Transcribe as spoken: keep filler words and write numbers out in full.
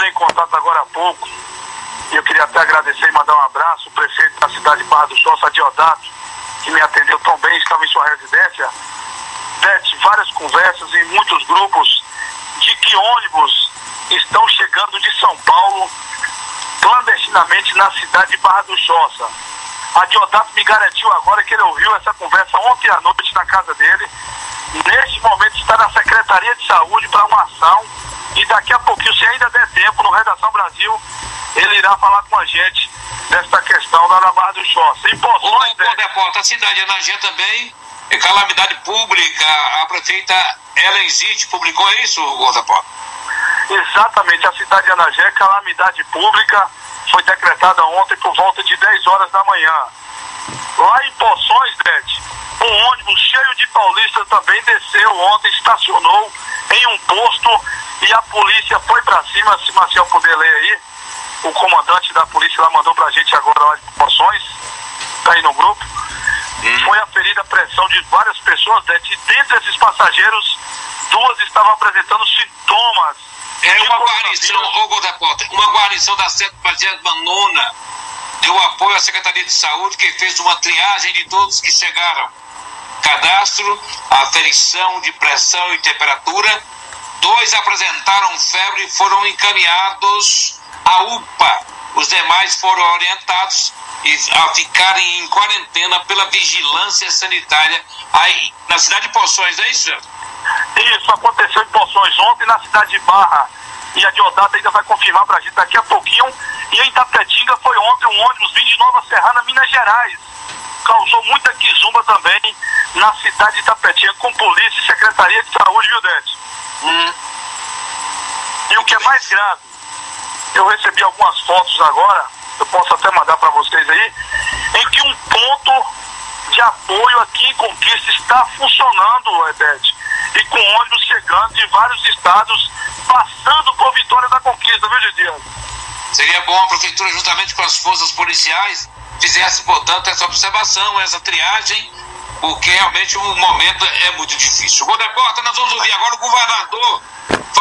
entrei em contato agora há pouco, e eu queria até agradecer e mandar um abraço, o prefeito da cidade de Barra do Choça, Adiodato, que me atendeu tão bem, estava em sua residência. Beth, várias conversas em muitos grupos de que ônibus estão chegando de São Paulo clandestinamente na cidade de Barra do Choça. A Diodato me garantiu agora que ele ouviu essa conversa ontem à noite na casa dele. Neste momento está na Secretaria de Saúde para uma ação e daqui a pouquinho, se ainda der tempo, no Redação Brasil, ele irá falar com a gente desta questão lá na Barra do Choça. Em Poções, o repórter, a cidade de Anagé também é calamidade pública. A prefeita Ellen Zitt publicou isso, o repórter? Exatamente, a cidade de Anagé, calamidade pública, foi decretada ontem por volta de dez horas da manhã. Lá em Poções, Beth, um ônibus cheio de paulistas também desceu ontem, estacionou em um posto e a polícia foi para cima. Se Marcel puder ler aí, o comandante da polícia lá mandou pra gente agora lá de Poções, tá aí no grupo. Hum. Foi aferida a pressão de várias pessoas, Beth, e dentre esses passageiros, duas estavam apresentando sintomas. É uma guarnição, ô repórter, uma guarnição da sétima nona deu apoio à Secretaria de Saúde, que fez uma triagem de todos que chegaram. Cadastro, aferição de pressão e temperatura. Dois apresentaram febre e foram encaminhados à U P A. Os demais foram orientados a ficarem em quarentena pela vigilância sanitária aí na cidade de Poções, é isso, Jefferson? Isso aconteceu em Poções ontem, na cidade de Barra, e a Diodato ainda vai confirmar pra gente daqui a pouquinho. E em Itapetinga foi ontem um ônibus vindo de Nova Serrana, Minas Gerais. Causou muita quizumba também na cidade de Itapetinga, com polícia e Secretaria de Saúde, viu, Dete? Hum. E o que é mais grave, eu recebi algumas fotos agora, eu posso até mandar para vocês aí, em que um ponto de apoio aqui em Conquista está funcionando, Edete, e com ônibus chegando de vários estados, passando por Vitória da Conquista, viu, Didiano? Seria bom a prefeitura, juntamente com as forças policiais, fizesse, portanto, essa observação, essa triagem, porque realmente o momento é muito difícil. Bom, repórter, nós vamos ouvir agora o governador